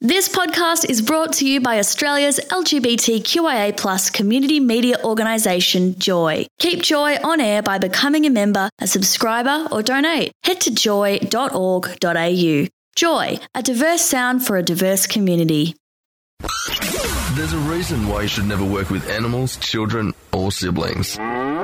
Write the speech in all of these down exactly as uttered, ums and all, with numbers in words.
This podcast is brought to you by Australia's L G B T Q I A plus community media organisation, Joy. Keep Joy on air by becoming a member, a subscriber or donate. Head to joy dot org dot a u. Joy, a diverse sound for a diverse community. There's a reason why you should never work with animals, children or siblings.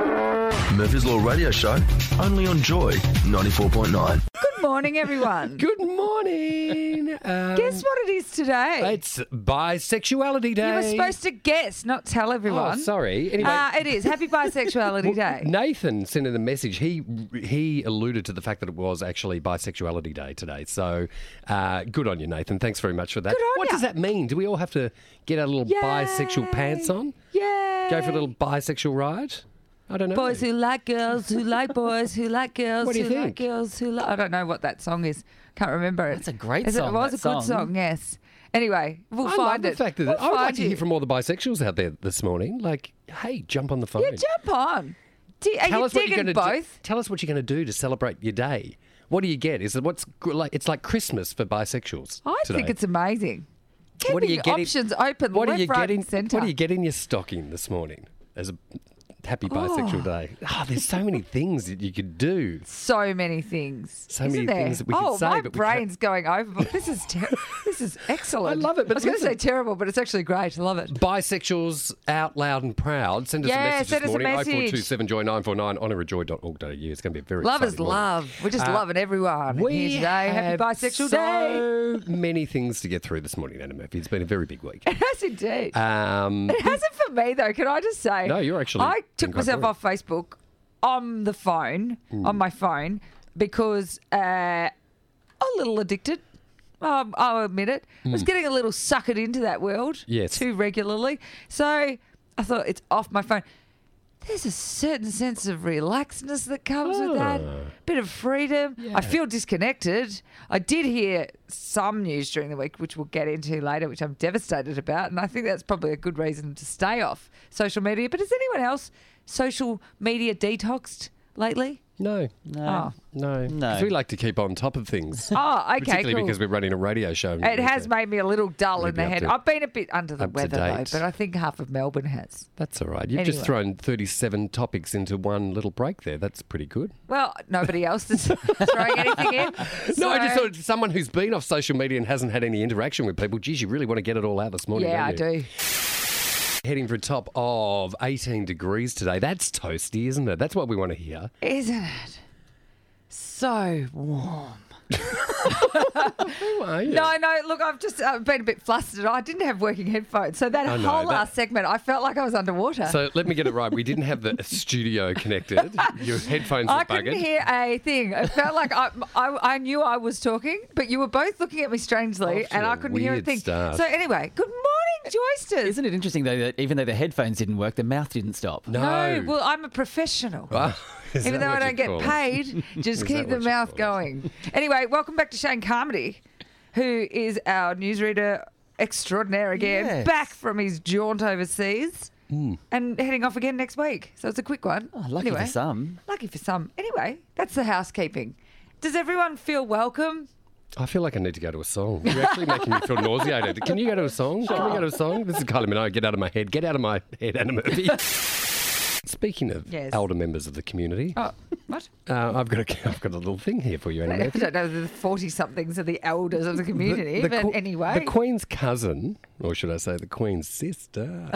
Murphy's Law Radio Show, only on Joy ninety-four point nine. Good morning, everyone. Good morning. Um, Guess what it is today? It's Bisexuality Day. You were supposed to guess, not tell everyone. Oh, sorry. Anyway, Uh, it is. Happy Bisexuality Day. Nathan sent in a message. He he alluded to the fact that it was actually Bisexuality Day today. So uh, good on you, Nathan. Thanks very much for that. Good on what ya. does that mean? Do we all have to get our little Yay. bisexual pants on? Yay. Go for a little bisexual ride? I don't know. Boys who like girls, who like boys, who like girls, What do you who like think? girls, who like... I don't know what that song is. Can't remember it. That's a great Is song, It was that a good song. song, yes. Anyway, we'll I find love the it. fact that We'll I would like find to you. hear from all the bisexuals out there this morning. Like, hey, jump on the phone. Yeah, jump on. Do, are Tell you us what you're digging going to both? do. Tell us what you're going to do to celebrate your day. What do you get? Is it what's gr- like? It's like Christmas for bisexuals. I today. think it's amazing. Keeping What do you get in- options open, What do left, you right get in? and centre. What do you get in your stocking this morning as a happy bisexual day? Oh, there's so many things that you could do. So many things. So isn't many there? things that we could oh, say, my but we brain's going overboard. This is ter- this is excellent. I love it, but I was going to say listen- terrible, but it's actually great. I love it. Bisexuals out loud and proud. Send us Yeah, a message send this us a morning. oh four message. two seven Joy nine four nine on joy dot org dot a u. It's going to be a very Love is exciting morning. love. We're just Uh, loving everyone We here today. Happy have Bisexual Day. so many things to get through this morning, Anna Murphy. It's been a very big week. It has indeed. Um, It hasn't for me though. Can I just say? No, you're actually I been took quite myself good. off Facebook on the phone, Hmm. on my phone, because uh, a little addicted. Um, I'll admit it. I was getting a little suckered into that world Hmm. Yes. too regularly. So I thought it's off my phone. There's a certain sense of relaxedness that comes with that. Ah. Bit of freedom. I feel disconnected. I did hear some news during the week, which we'll get into later, which I'm devastated about. And I think that's probably a good reason to stay off social media. But has anyone else social media detoxed lately? no, No. no, No. 'Cause we like to keep on top of things. Oh, okay, Particularly cool. because we're running a radio show. It has made me a little dull in Maybe the up head. to- I've been a bit under the up to weather, though, date. but I think half of Melbourne has. That's all right. You've just Anyway. thrown thirty-seven topics into one little break there. That's pretty good. Well, nobody else is throwing anything in. No, I just so- thought someone who's been off social media and hasn't had any interaction with people, geez, you really want to get it all out this morning, Yeah, I don't you? do. Heading for a top of eighteen degrees today. That's toasty, isn't it? That's what we want to hear. Isn't it? So warm. Who are you? No, no, look, I've just uh, been a bit flustered. I didn't have working headphones. So that I know, whole that- last segment, I felt like I was underwater. So let me get it right. We didn't have the studio connected. Your headphones I were couldn't buggered. hear a thing. It felt like I, I, I knew I was talking, but you were both looking at me strangely, Oh, and I you're a couldn't hear a weird thing. start. So anyway, good morning, Joysters. Isn't it interesting, though, that even though the headphones didn't work, the mouth didn't stop? No. No, well, I'm a professional. Ah, is Even that though I what don't you get call it? paid, just Is keep that the what you mouth call it? going. Anyway, welcome back to Shane Carmody, who is our newsreader extraordinaire again, Yes. back from his jaunt overseas and heading off again next week. So it's a quick one. Oh, lucky anyway, for some. Lucky for some. Anyway, that's the housekeeping. Does everyone feel welcome? I feel like I need to go to a song. You're actually making me feel nauseated. Can you go to a song? Can we go to a song? This is Kylie Minogue. Get out of my head. Get out of my head, Anna Murphy. Speaking of Yes. elder members of the community, Oh, what? uh, I've got a, I've got a little thing here for you, Anna I Murphy. don't know, the forty-somethings are the elders of the community, but que- anyway. the Queen's cousin, or should I say the Queen's sister,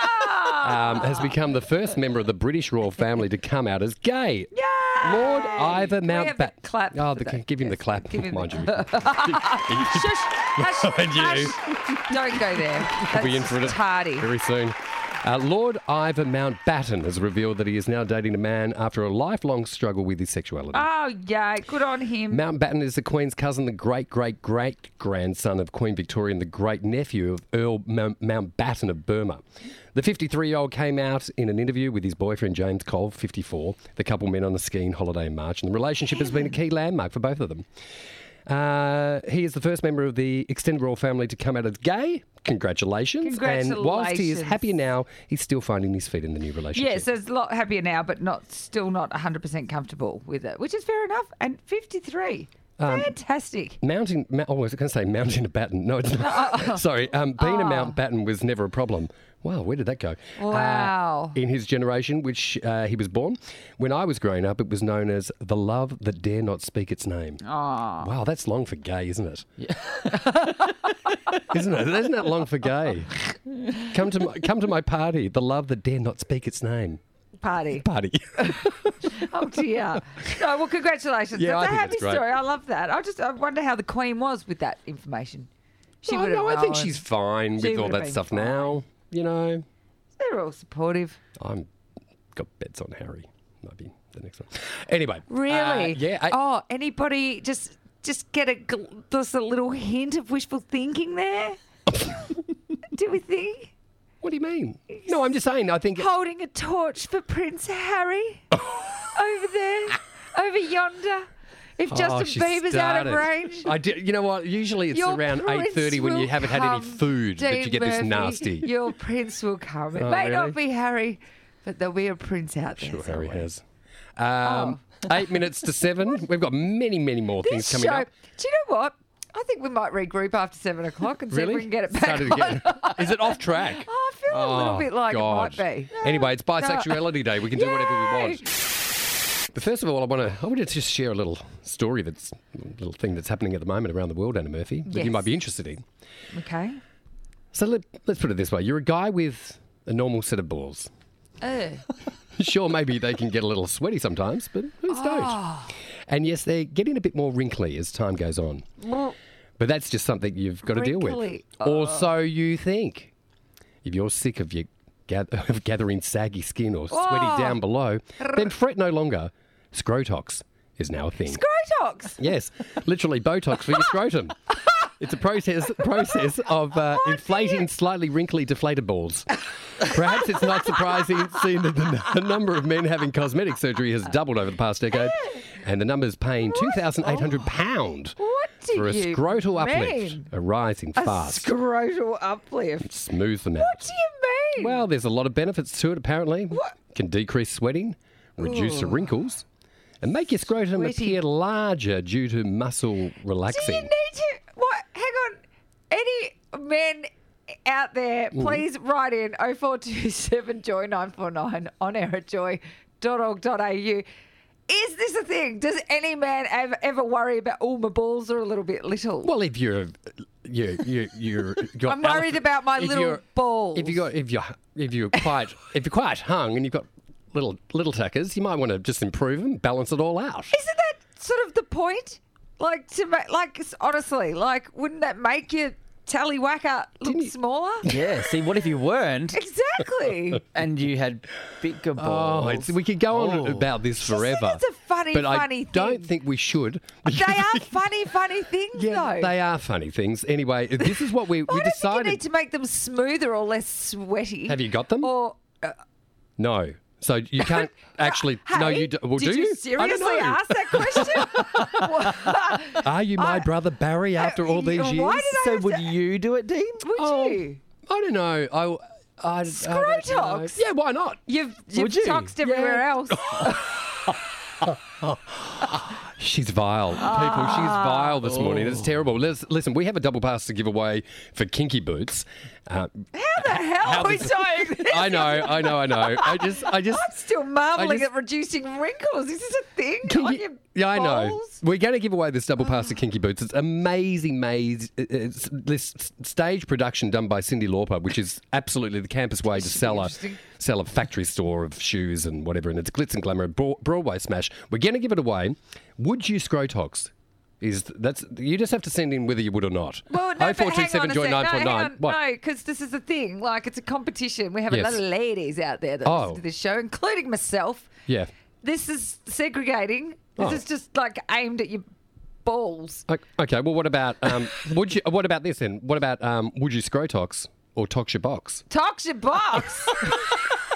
um, has become the first member of the British royal family to come out as gay. Yay! Lord Ivor Can we have a Mountbatten. clap Oh, for the, that? give him the Yes, clap, give him mind the- you. Shush, hush, Mind you. hush. Don't go there. That's We'll be in for it tardy. very soon. Uh, Lord Ivor Mountbatten has revealed that he is now dating a man after a lifelong struggle with his sexuality. Oh, yeah, good on him. Mountbatten is the Queen's cousin, the great-great-great-grandson of Queen Victoria and the great-nephew of Earl Mount- Mountbatten of Burma. The fifty-three-year-old came out in an interview with his boyfriend, James Cole, fifty-four. The couple met on a skiing holiday in March, and the relationship has been a key landmark for both of them. Uh, he is the first member of the extended royal family to come out as gay. Congratulations. And whilst he is Congratulations. happier now, he's still finding his feet in the new relationship. Yes, yeah, so it's a lot happier now, but not still not one hundred percent comfortable with it, which is fair enough. And fifty-three. Um, Fantastic. Mounting, ma- oh, I was going to say mounting a batten. No, it's not. Sorry, um, being a Mountbatten was never a problem. Wow, where did that go? Wow. Uh, in his generation, which uh, he was born, when I was growing up, it was known as the love that dare not speak its name. Oh. Wow, that's long for gay, isn't it? Yeah. Isn't it? Isn't that long for gay? Come to my, come to my party, the love that dare not speak its name. Party. Party. Oh dear. No, well, congratulations. Yeah, I that's a think happy that's great. story. I love that. I just I wonder how the Queen was with that information. She Oh, would have no, I think known. she's fine She with all would have that been stuff fine. now. You know, They're all supportive. I'm got bets on Harry. Might be the next one. Anyway. Really? uh, yeah. I, oh, anybody just just get a gl- just a little hint of wishful thinking there? Do we think? What do you mean? No, I'm just saying. I think. Holding a torch for Prince Harry over there, over yonder. If Oh, Justin she Bieber's out of started. range. I do, you know what? Usually it's Your around prince eight thirty when you will haven't had any come, food that you Dean get this Murphy. nasty. Your prince will come. It Oh, may really? not be Harry, but there'll be a prince out there. Sure, Harry somewhere. has. Um, Eight minutes to seven. We've got many, many more things This coming show, up. do you know what? I think we might regroup after seven o'clock and see Really? if we can get it back Started on. again. Is it off track? Oh, I feel a little Oh, bit like God. it might be. Anyway, it's Bisexuality Day. We can do whatever we Yay! want. But first of all, I want to I want to just share a little story that's a little thing that's happening at the moment around the world, Anna Murphy, that Yes. you might be interested in. Okay. So let, let's put it this way: you're a guy with a normal set of balls. Uh, Sure, maybe they can get a little sweaty sometimes, but who's Ah. don't? And yes, they're getting a bit more wrinkly as time goes on. But that's just something you've got to deal with. Wrinkly. Or so you think. If you're sick of your gath- of gathering saggy skin or sweaty Oh. down below, then fret no longer. Scrotox is now a thing. Scrotox. Yes, literally Botox for your scrotum. It's a process process of uh, inflating slightly wrinkly deflated balls. Perhaps it's not surprising seeing that the, the number of men having cosmetic surgery has doubled over the past decade, and the numbers paying two thousand eight hundred pounds What do for a you scrotal uplift, mean? a rising A fast. scrotal uplift. Smooth them out. What do you mean? Well, there's a lot of benefits to it, apparently. What? Can decrease sweating, reduce the wrinkles, and make your scrotum Sweaty. appear larger due to muscle do you relaxing. need to? What? Hang on. Any men out there, Mm. please write in oh four two seven joy nine four nine on air at joy dot org dot a u. Is this a thing? Does any man ever, ever worry about, oh, my balls are a little bit little? Well, if you're, you you you're, got I'm worried elephant- about my if little you're- balls. If you got if you're if you're quite if you're quite hung and you've got little little tuckers, you might want to just improve them, balance it all out. Isn't that sort of the point? Like, to ma- like honestly, like, wouldn't that make your tallywhacker look Didn't you- smaller? Yeah, see, what if you weren't Exactly. and you had bigger Oh, balls? it's, we could go on Oh. about this forever. it's a funny, but funny I don't thing. think we should. They are funny, funny things, Yeah, though. they are funny things. Anyway, this is what we, I we don't think you decided. need to make them smoother or less sweaty. Have you got them? Or No. So you can't actually. hey, no, you do. Well, did do you you? I don't seriously know. ask that question? Are you my brother Barry after all these Why years? did I So have would to- you do it, Dean? Would Oh, you? I don't know. I, I, I don't know. Scrotox? Yeah, why not? You've you've Would you? toxed everywhere Yeah. else. She's vile. People, she's vile this morning. It's terrible. Let's, listen, we have a double pass to give away for Kinky Boots. Uh, How the hell How are we does- doing this? I know, I know, I know. I just, I just. I'm still marveling just- at reducing wrinkles. Is this a thing? Kinky- on your yeah, I know. balls? We're going to give away this double pass to Kinky Boots. It's amazing, maze. It's this stage production done by Cyndi Lauper, which is absolutely the campus way to sell a interesting. sell a factory store of shoes and whatever. And it's glitz and glamour, Bro- Broadway smash. We're going to give it away. Would you Scrotox? Is that's you just have to send in whether you would or not. Well, no, oh four but two hang seven on a joy sec. nine No, four hang nine. on. What? No, because this is the thing. Like, it's a competition. We have Yes. a lot of ladies out there that Oh. listen to this show, including myself. Yeah. This is segregating. This Oh. is just like aimed at your balls. O- Okay. Well, what about um? would you? What about this then? What about um? Would you Scrotox or tox your box? Tox your box.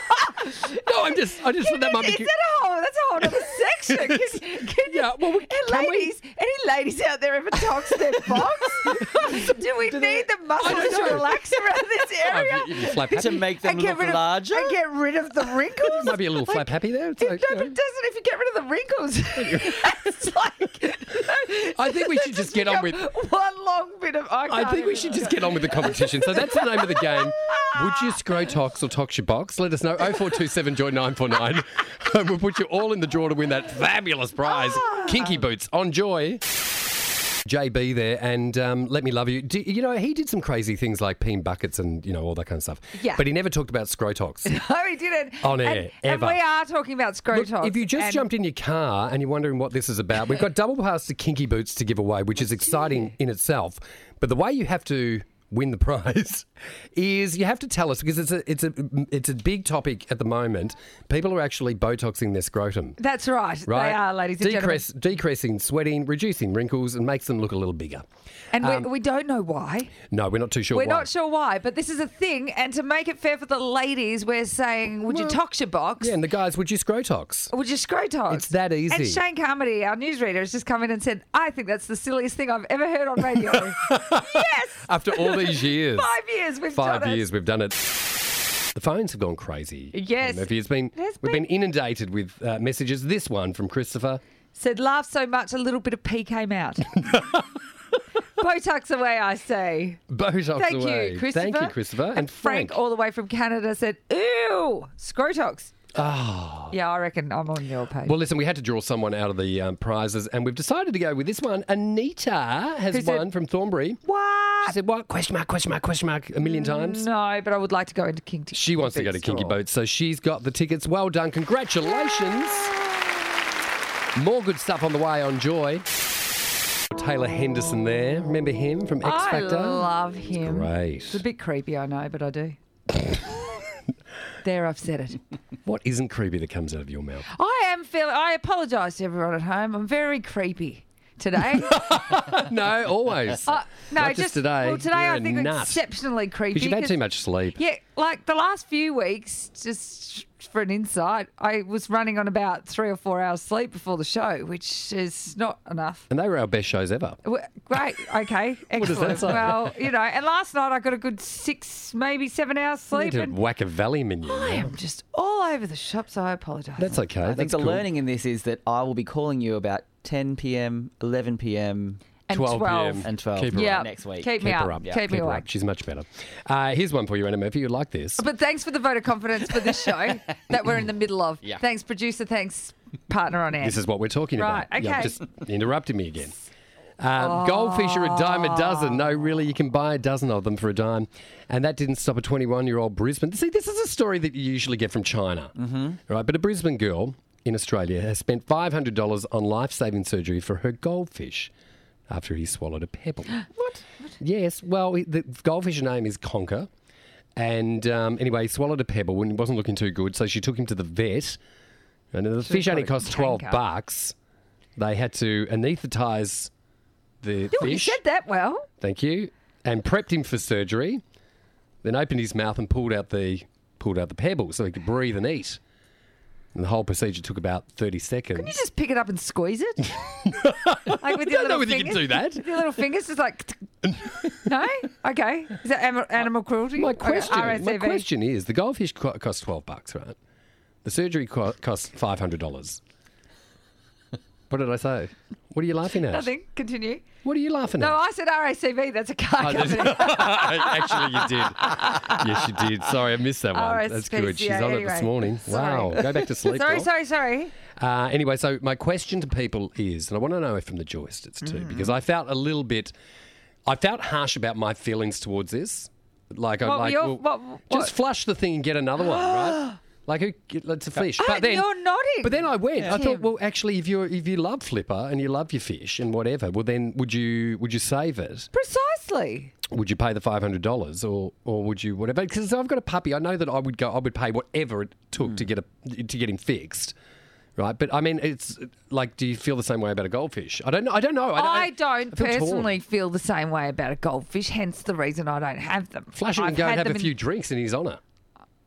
No, I'm just, I just thought that might be Is cute. that a whole? That's a whole other section. Can, can Yeah, well, we- and can we- ladies, any ladies out there ever tox their box? Do we need the muscles don't to know. relax around this Oh, area? if you, if you flap To happy. make them and get look rid of larger. and get rid of the wrinkles. Might be a little flap happy there. It's If, like, no, you but know. doesn't if you get rid of the wrinkles? It's like I think we should just get on with. one long bit of. I, I can't think we even- should just get on with the competition. So that's the name of the game. Would you scrotox or tox your box? Let us know. oh four two seven joy nine four nine. We'll put you all in the draw to win that fabulous prize. Kinky Boots on Joy. J B there, and um, Let Me Love You. Do, you know, he did some crazy things like peeing buckets and, you know, all that kind of stuff. Yeah. But he never talked about scrotox. No, he didn't. On air, and, ever. And we are talking about Look, scrotox. if you just and- jumped in your car and you're wondering what this is about, we've got double pass to Kinky Boots to give away, which is exciting in itself. But the way you have to win the prize is you have to tell us, because it's a it's a it's a big topic at the moment. People are actually botoxing their scrotum. That's right. Right, They are, ladies and Decrease, gentlemen. decreasing sweating, reducing wrinkles, and makes them look a little bigger. And um, we, we don't know why. No, we're not too sure. We're why. not sure why, but this is a thing. And to make it fair for the ladies, we're saying, would you Well, tox your box? Yeah, and the guys, would you scrotox? Would you scrotox? It's that easy. And Shane Carmody, our newsreader, has just come in and said, I think that's the silliest thing I've ever heard on radio. Yes! After all these years, Five years we've five done it. years we've done it. The phones have gone crazy. Yes. Murphy, it's been There's we've been- been inundated with uh, messages. This one from Christopher. Said, laugh so much, a little bit of pee came out. Botox away, I say. Botox Thank away. you, Christopher. Thank you, Christopher. And, Frank, all the way from Canada, said, ew, scrotox. Oh. Yeah, I reckon I'm on your page. Well, listen, we had to draw someone out of the um, prizes, and we've decided to go with this one. Anita has Who said- won from Thornbury. what? She said, what? Question mark, question mark, question mark a million times. No, but I would like to go into King. She wants to go to Kinky Boots, so she's got the tickets. Well done. Congratulations. More good stuff on the way on Joy. Taylor Henderson there. Remember him from X I Factor? love him. Great. It's a bit creepy, I know, but I do. There, I've said it. What isn't creepy that comes out of your mouth? I am feeling. I apologise to everyone at home. I'm very creepy today. No, always. Uh, no, Not just today. Well, today You're I a think nut. exceptionally creepy. Because you've had 'cause- too much sleep. Yeah, like the last few weeks, just for an insight, I was running on about three or four hours sleep before the show, which is not enough. And they were our best shows ever. Well, great. Okay. Excellent. does that say? Well, you know, and last night I got a good six, maybe seven hours You need sleep. to And whack a Valium in you. I am just all over the shop, so I apologise. That's okay. I think That's the cool. learning in this is that I will be calling you about ten p.m, eleven p.m, and twelve twelve. p.m. and twelve Keep her Yeah. up. next week. Keep me Keep up. her up. Keep Keep me her awake. up. She's much better. Uh, here's one for you, Anna Murphy. You like this? But thanks for the vote of confidence for this show that we're in the middle of. Yeah. Thanks, producer. Thanks, partner on air. This is what we're talking Right, about. Yeah, okay. just interrupted me again. Uh, Goldfish are a dime a dozen. No, really, you can buy a dozen of them for a dime. And that didn't stop a twenty-one-year-old Brisbane. See, this is a story that you usually get from China. Mm-hmm. Right? But a Brisbane girl in Australia has spent five hundred dollars on life-saving surgery for her goldfish after he swallowed a pebble. What? Yes, well, he- the goldfish's name is Conker. And um, anyway, he swallowed a pebble and it wasn't looking too good, so she took him to the vet. And the fish got only a cost twelve tanker. bucks. They had to anaesthetise the Oh, you fish. said that well. Thank you. And prepped him for surgery. Then opened his mouth and pulled out the pulled out the pebble so he could breathe and eat. And the whole procedure took about thirty seconds. Can you just pick it up and squeeze it? Like with I your don't know little whether you can fingers? do that. With your little fingers, just like. No? Okay. Is that am- animal cruelty? My Okay, question, R S C my V. question is: the goldfish co- cost twelve bucks, right? The surgery co- cost five hundred dollars. What did I say? What are you laughing at? Nothing. Continue. What are you laughing No, at? I said R A C V. That's a car Oh, there's- company. Actually, you did. Yes, you did. Sorry, I missed that one. R S That's P C A, good. She's on it anyway. this morning. Sorry. Wow. Go back to sleep. sorry, girl. sorry, sorry. Uh, anyway, so my question to people is, and I want to know it from the joysticks too, Mm. because I felt a little bit, I felt harsh about my feelings towards this. Like, I What were like, your- well, what- just what? flush the thing and get another one, right? Like, who? It's a fish. Ah, But then you're nodding. But then I went. I thought, Tim. well, actually, if you if you love Flipper and you love your fish and whatever, well, then would you would you save it? Precisely. Would you pay the five hundred dollars, or or would you whatever? Because I've got a puppy, I know that I would go. I would pay whatever it took to get a to get him fixed, right? But I mean, it's like, do you feel the same way about a goldfish? I don't know. I don't know. I, I don't feel torn. personally feel the same way about a goldfish, hence the reason I don't have them. Flush it I've and go and had have a them in- few drinks in his honour.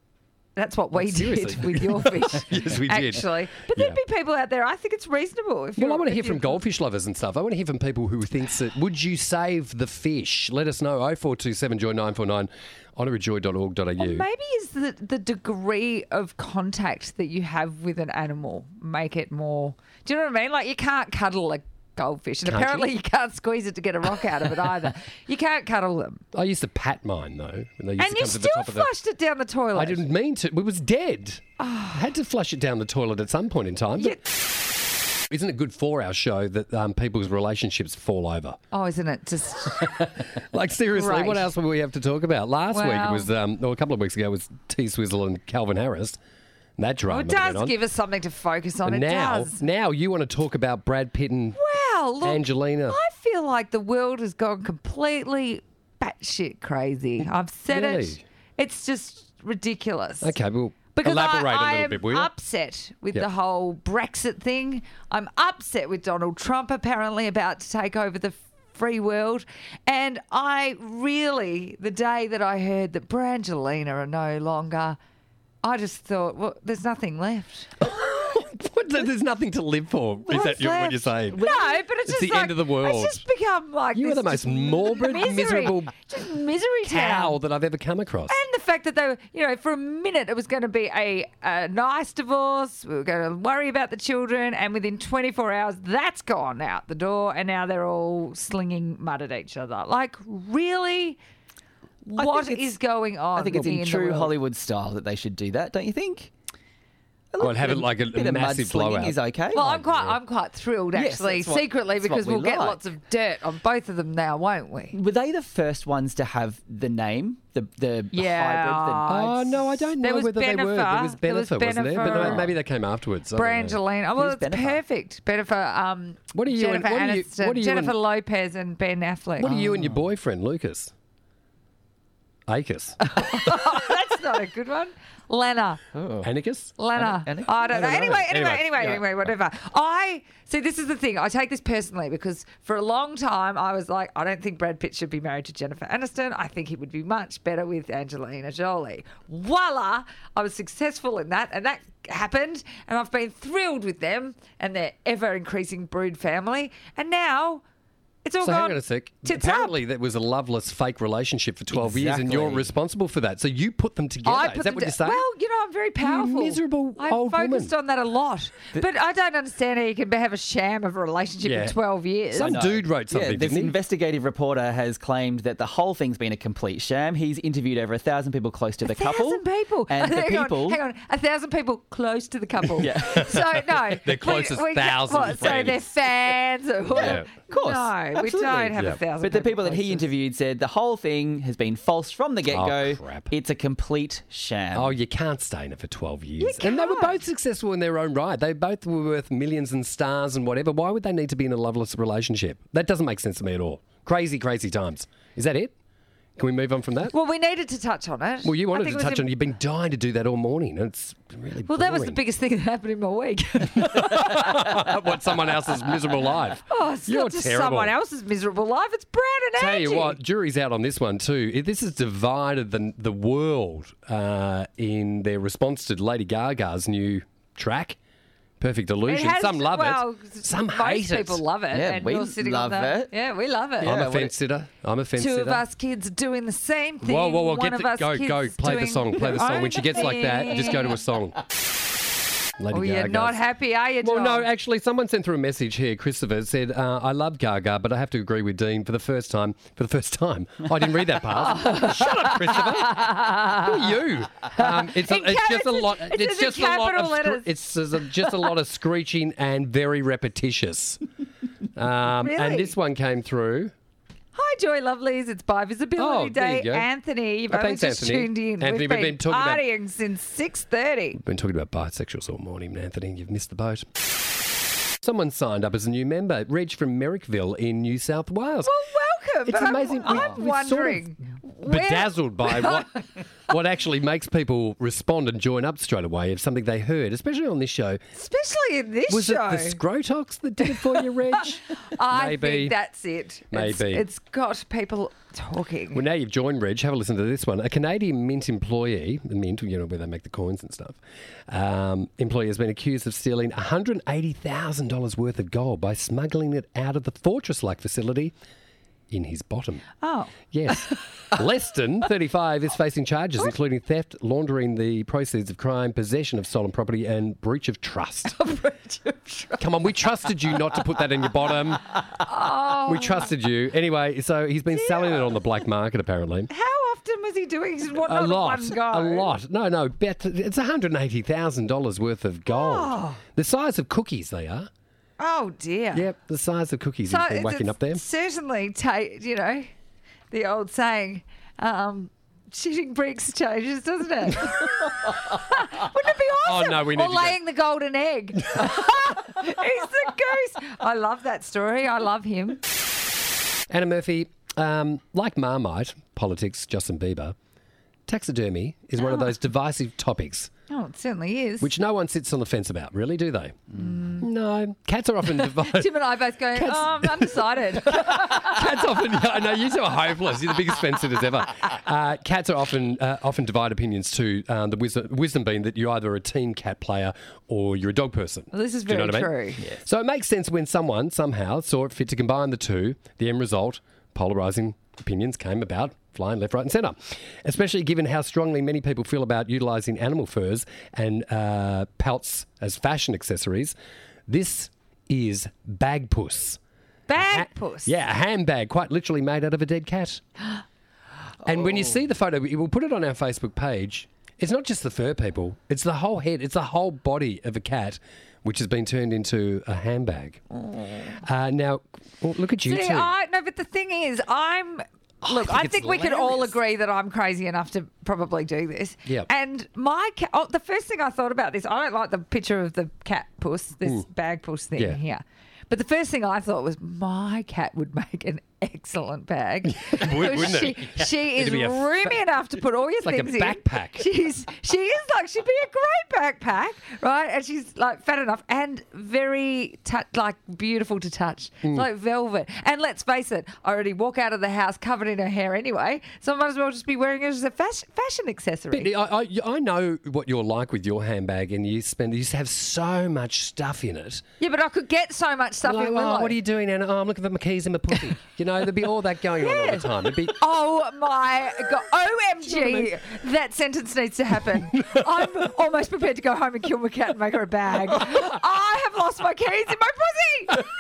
That's what we Seriously. did with your fish. Yes, we did. Actually. But there'd Yeah. be people out there, I think it's reasonable. If Well, you're- I want to if hear from you- goldfish lovers and stuff. I want to hear from people who thinks that, would you save the fish? Let us know, oh four two seven joy nine four nine, honour joy dot org dot a u. Or maybe is the, the degree of contact that you have with an animal make it more... Do you know what I mean? Like, you can't cuddle a goldfish. And Can't apparently you? you? can't squeeze it to get a rock out of it either. You can't cuddle them. I used to pat mine, though. And, they used And to you come to the still top of the... flushed it down the toilet. I didn't mean to. It was dead. I had to flush it down the toilet at some point in time. But isn't it good for our show that um, people's relationships fall over? Oh, isn't it just... Like, seriously, Great. what else would we have to talk about? Last week Well- it was, um, or a couple of weeks ago, it was T Swizzle and Calvin Harris. And that drama It that went does on. give us something to focus on. And It now, does. now you want to talk about Brad Pitt and Wow, look, Angelina. I feel like the world has gone completely batshit crazy. I've said it. Really? It's just ridiculous. Okay, well, Because elaborate I, a I little am bit, will you? upset with Yep. the whole Brexit thing. I'm upset with Donald Trump apparently about to take over the free world. And I really, the day that I heard that Brangelina are no longer, I just thought, well, there's nothing left. What, there's nothing to live for. Is What's that your, what left? you're saying? No, but it's, It's just the like, end of the world. It's just become like You are this the most just morbid, misery, miserable just misery cow town. that I've ever come across. And the fact that they were, you know, for a minute it was going to be a, a nice divorce. We were going to worry about the children, and within twenty-four hours, that's gone out the door, and now they're all slinging mud at each other. Like, really? I What think it's- is going on? I think it's in the true world? Hollywood style that they should do that, don't you think? Well, have it like a, bit a of massive mudslinging blowout. is okay. Well, I'm quite, I'm quite thrilled Yes, actually, that's what- secretly, that's what because we we'll get like. lots of dirt on both of them now, won't we? Were they the first ones to have the name, the the Yeah. hybrid? Oh, no, I don't There know was whether they were. There Bennifer. was There was Bennifer, wasn't there? But Bennifer. maybe they came afterwards. I don't know. Brangelina. Well, Who's it's Bennifer? perfect. Bennifer, um, What are you and- Jennifer what are you- Aniston, what are you Jennifer and- Lopez and Ben Affleck. What are you and your boyfriend, Lucas? Acus? That's not a good one. Lena. Anicus? Lena. Anna- I don't know. I don't know. Anyway, anyway, Anyway, anyway, yeah. anyway, whatever. I see. This is the thing. I take this personally because for a long time I was like, I don't think Brad Pitt should be married to Jennifer Aniston. I think he would be much better with Angelina Jolie. Voila! I was successful in that, and that happened, and I've been thrilled with them and their ever increasing brood family. And now it's all So gone hang on a sec. tits Apparently, up. that was a loveless fake relationship for twelve years, and you're Exactly. responsible for that. So you put them together. I Is put that them what to- you're saying? Well, you know, I'm very powerful. miserable I've old woman. focused on that a lot. But I don't understand how you can have a sham of a relationship Yeah. for twelve years. Some dude wrote something, Yeah, this didn't he? investigative reporter has claimed that the whole thing's been a complete sham. He's interviewed over a thousand people close to the a couple. thousand people. And the hang people. On, hang on, a thousand people close to the couple. Yeah. So no, Their closest thousand what, So friends. they're fans. Or, Yeah. Of course, No, we absolutely. don't have Yeah. a thousand. But the people that he closest. interviewed said the whole thing has been false from the get-go. Oh, crap. It's a complete sham. Oh, you can't stay in it for twelve years. You And they were can't. both successful in their own right. They both were worth millions and stars and whatever. Why would they need to be in a loveless relationship? That doesn't make sense to me at all. Crazy, crazy times. Is that it? Can we move on from that? Well, we needed to touch on it. Well, you I wanted think to it was touch im- on it. You've been dying to do that all morning. And it's really Well, that was the boring. biggest thing that happened in my week. What, someone else's miserable life? Oh, it's You're not just terrible. someone else's miserable life. It's Brad and Tell Angie. you what, jury's out on this one too. It- This has divided the the world uh, in their response to Lady Gaga's new track, "Perfect It Illusion." has- Some love well, it, some most hate it. people love it. Yeah, and we you're sitting love on the, it. Yeah, we love it. I'm Yeah, a what fence it- sitter. I'm a fence Two sitter. of us kids doing the same thing. Whoa, whoa, whoa! One Get of the, us go, kids go! Play the doing song. Play the their song. When own she gets like that, just go to a song. Lady Oh, you're Gaga's. not happy, are you, Well, John? no, actually, someone sent through a message here. Christopher said, uh, I love Gaga, but I have to agree with Dean for the first time. For the first time. I didn't read that part. Shut up, Christopher. Who are you? Um, it's, a, In it's cap- just a it's- lot. it's It's in just a lot of. capital scr- letters. it's there's a- just a lot of screeching and very repetitious. Um, Really? And this one came through. Hi, Joy Lovelies. It's Bi Visibility Oh, there Day. you go. Anthony, you've Oh, only thanks, just Anthony. tuned in. Anthony, we've we've been, been talking about- partying since six thirty. We've been talking about bisexuals all morning, Anthony. You've missed the boat. Someone signed up as a new member, Reg from Merrickville in New South Wales. Well, welcome. It's but amazing. I'm, We- I'm we're sort of wondering. where- Bedazzled by what what actually makes people respond and join up straight away is something they heard, especially on this show. Especially in this Was show. it the Scrotox that did it for you, Reg? I Maybe. think that's it. Maybe. It's, it's got people talking. Well, now you've joined, Reg. Have a listen to this one. A Canadian Mint employee, the Mint, you know, where they make the coins and stuff, um, employee has been accused of stealing one hundred eighty thousand dollars worth of gold by smuggling it out of the fortress-like facility in his bottom. Oh. Yes. Leston, thirty-five, is facing charges including theft, laundering the proceeds of crime, possession of stolen property and breach of trust. Breach of trust. Come on, we trusted you not to put that in your bottom. Oh. We trusted you. Anyway, so he's been selling it on the black market apparently. How often was he doing this? What, A not lot, one go? a lot. No, no, bet it's one hundred eighty thousand dollars worth of gold. Oh. The size of cookies they are. Oh, dear. Yep, the size of cookies So he's been whacking it's up there. certainly, ta- you know, the old saying, um, shitting bricks changes, doesn't it? Wouldn't it be awesome? Oh, no, we need or to go- laying the golden egg. He's the goose. I love that story. I love him. Anna Murphy, um, like Marmite, politics, Justin Bieber, taxidermy is one of those divisive topics Oh, it certainly is. which no one sits on the fence about, really, do they? Mm. No. Cats are often divided. Tim and I both go, Cats- oh, I'm undecided. Cats often, I know, you two are hopeless. You're the biggest fence sitters ever. Uh, cats are often uh, often divide opinions too. Um, the wisdom, wisdom being that you're either a team cat player or you're a dog person. Well, this is Do you know very what I mean? true. So it makes sense when someone somehow saw it fit to combine the two. The end result, polarising opinions came about, flying left, right and centre. Especially given how strongly many people feel about utilising animal furs and uh, pelts as fashion accessories. This is bag puss. Bag Ha- puss. Yeah, a handbag, quite literally made out of a dead cat. And when you see the photo, we- we'll put it on our Facebook page. It's not just the fur, people. It's the whole head. It's the whole body of a cat, which has been turned into a handbag. Uh, now, well, look at you See, two. I, no, but the thing is, I'm. Look, think I it's think we can all hilarious. agree that I'm crazy enough to probably do this. Yep. And my cat, oh, the first thing I thought about this, I don't like the picture of the cat puss, this bag puss thing Yeah. here. But the first thing I thought was my cat would make an excellent bag. Would- wouldn't she, it? she is It'd be a roomy fa- enough to put all your like a things in. backpack. She's she is like she'd be a great backpack, right? And she's like fat enough and very tou- like beautiful to touch, Mm. It's like velvet. And let's face it, I already walk out of the house covered in her hair anyway, so I might as well just be wearing it as a fashion, fashion accessory. But I, I, I know what you're like with your handbag, and you spend you have so much stuff in it. Yeah, but I could get so much stuff Like, in. oh, Willow. what are you doing, Anna? Oh, I'm looking for my keys and my pussy. You know, there'd be all that going on all the time. It'd be, Oh my God. O M G, that sentence needs to happen. I'm almost prepared to go home and kill my cat and make her a bag. I have lost my keys in my pussy.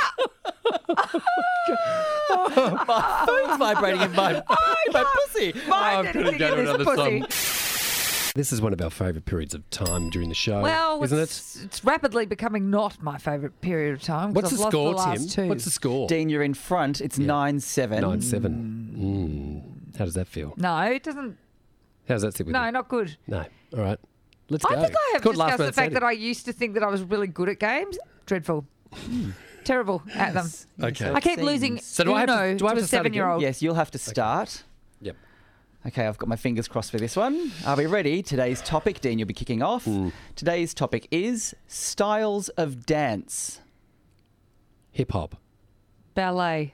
Ah! My phone's vibrating in my, in my pussy. Mind I've gotta anything go to in this another pussy. song. This is one of our favourite periods of time during the show, Well, isn't it? it's, it's rapidly becoming not my favourite period of time. 'cause What's I've the lost score, the last Tim? Two. What's the score? Dean, you're in front. It's nine seven. Nine seven. Mm. How does that feel? No, it doesn't. How does that sit with No, you? not good. No. All right. Let's I go. think I have It's called Last discussed the Man fact that Standing. I used to think that I was really good at games. Dreadful. Terrible at them. Okay. I keep losing So do I have to- Uno do I have to to a start again? seven-year-old. Yes, you'll have to start. Yep. Okay, I've got my fingers crossed for this one. Are we ready? Today's topic, Dean, you'll be kicking off. Today's topic is styles of dance. Hip hop. Ballet.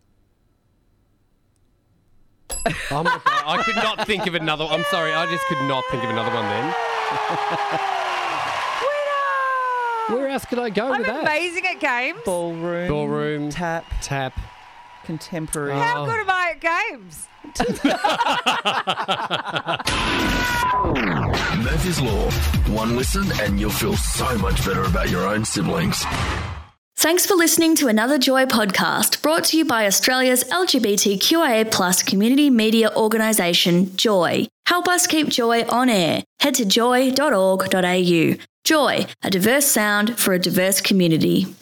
Oh my God. I could not think of another. I'm sorry. I just could not think of another one then. Winner! Where else could I go I'm with that? amazing at games. Ballroom. Ballroom. Tap. Tap. Contemporary. How Oh. good am I at games? Murphy's Law. One listen and you'll feel so much better about your own siblings. Thanks for listening to another Joy podcast brought to you by Australia's L G B T Q I A plus community media organisation, Joy. Help us keep Joy on air. Head to joy dot org dot a u. Joy, a diverse sound for a diverse community.